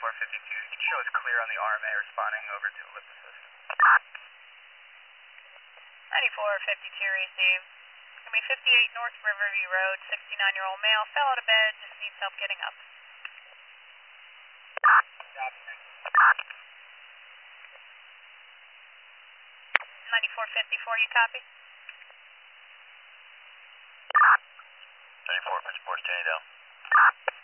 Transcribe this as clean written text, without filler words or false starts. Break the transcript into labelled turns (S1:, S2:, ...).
S1: 9452. You can show us clear on the RMA responding over to ellipsis.
S2: 9452 received. Gonna be 58 North Riverview Road, 69-year-old male, fell out of bed, just needs help getting up. 9454, you copy?
S1: 9454, standing down.